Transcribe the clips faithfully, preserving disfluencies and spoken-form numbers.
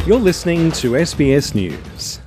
You're listening to S B S News.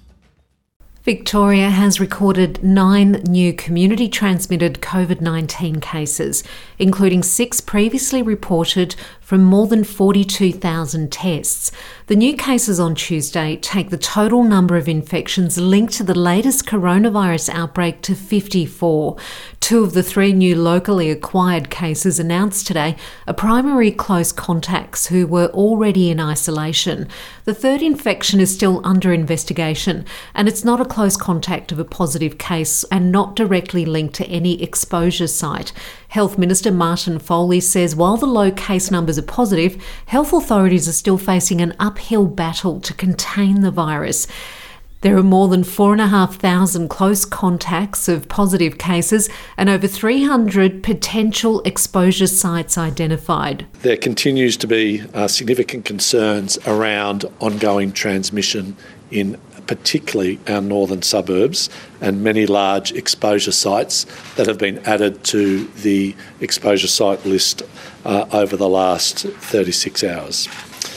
Victoria has recorded nine new community-transmitted COVID nineteen cases, including six previously reported from more than forty-two thousand tests. The new cases on Tuesday take the total number of infections linked to the latest coronavirus outbreak to fifty-four. Two of the three new locally acquired cases announced today are primary close contacts who were already in isolation. The third infection is still under investigation, and it's not a close contact of a positive case and not directly linked to any exposure site. Health Minister Martin Foley says while the low case numbers are positive, health authorities are still facing an uphill battle to contain the virus. There are more than four thousand five hundred close contacts of positive cases and over three hundred potential exposure sites identified. There continues to be uh, significant concerns around ongoing transmission in particularly our northern suburbs and many large exposure sites that have been added to the exposure site list uh, over the last thirty-six hours.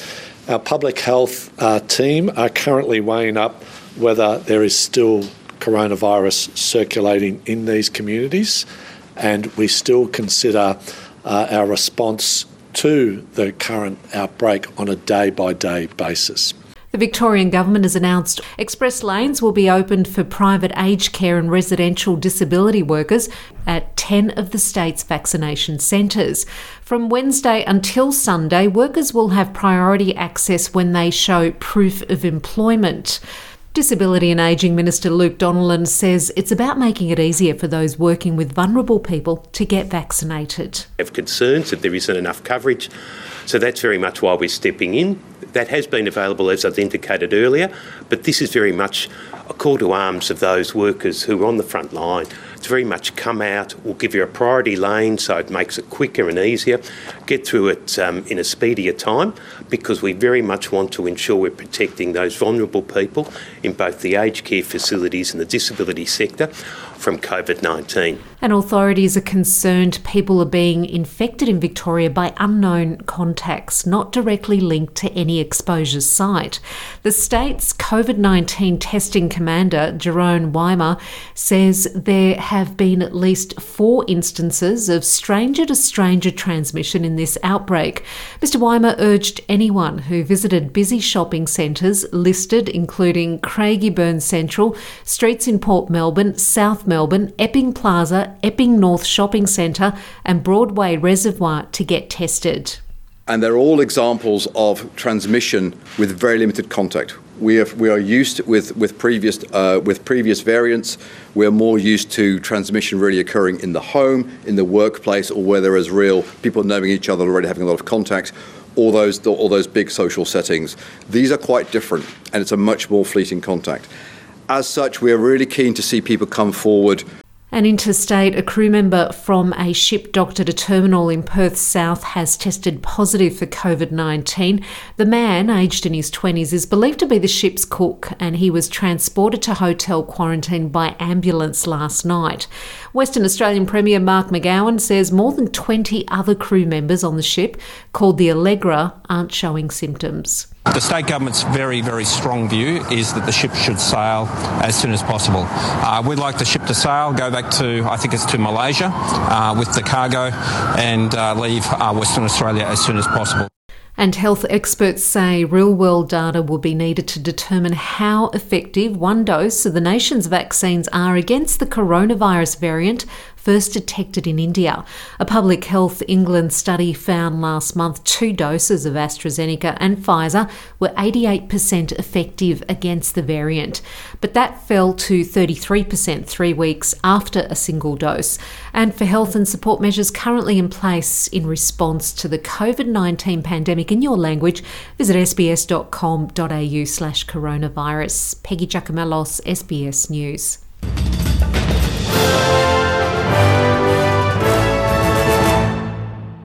Our public health uh, team are currently weighing up whether there is still coronavirus circulating in these communities, and we still consider uh, our response to the current outbreak on a day-by-day basis. The Victorian Government has announced express lanes will be opened for private aged care and residential disability workers at ten of the state's vaccination centres. From Wednesday until Sunday, workers will have priority access when they show proof of employment. Disability and Ageing Minister Luke Donnellan says it's about making it easier for those working with vulnerable people to get vaccinated. We have concerns that there isn't enough coverage, so that's very much why we're stepping in. That has been available, as I've indicated earlier, but this is very much a call to arms of those workers who are on the front line. It's very much come out, we'll give you a priority lane so it makes it quicker and easier, get through it um, in a speedier time, because we very much want to ensure we're protecting those vulnerable people in both the aged care facilities and the disability sector from COVID nineteen. And authorities are concerned people are being infected in Victoria by unknown contacts, not directly linked to any exposure site. The state's COVID nineteen testing commander, Jerome Weimer, says there have been at least four instances of stranger-to-stranger transmission in this outbreak. Mister Weimer urged anyone who visited busy shopping centres listed, including Craigieburn Central, streets in Port Melbourne, South Melbourne, Epping Plaza, Epping North Shopping Centre and Broadway Reservoir to get tested. And they're all examples of transmission with very limited contact. We, have, we are used with with previous uh, with previous variants. We're more used to transmission really occurring in the home, in the workplace, or where there is real people knowing each other, already having a lot of contact. All those all those big social settings. These are quite different, and it's a much more fleeting contact. As such, we are really keen to see people come forward. And interstate, a crew member from a ship docked at a terminal in Perth South has tested positive for COVID nineteen. The man, aged in his twenties, is believed to be the ship's cook, and he was transported to hotel quarantine by ambulance last night. Western Australian Premier Mark McGowan says more than twenty other crew members on the ship, called the Allegra, aren't showing symptoms. The state government's very, very strong view is that the ship should sail as soon as possible. Uh, we'd like the ship to sail, go back to, I think it's to Malaysia, uh, with the cargo and uh, leave uh, Western Australia as soon as possible. And health experts say real-world data will be needed to determine how effective one dose of the nation's vaccines are against the coronavirus variant first detected in India. A Public Health England study found last month two doses of AstraZeneca and Pfizer were eighty-eight percent effective against the variant. But that fell to thirty-three percent three weeks after a single dose. And for health and support measures currently in place in response to the COVID nineteen pandemic in your language, visit sbs.com.au slash coronavirus. Peggy Giacomellos, S B S News.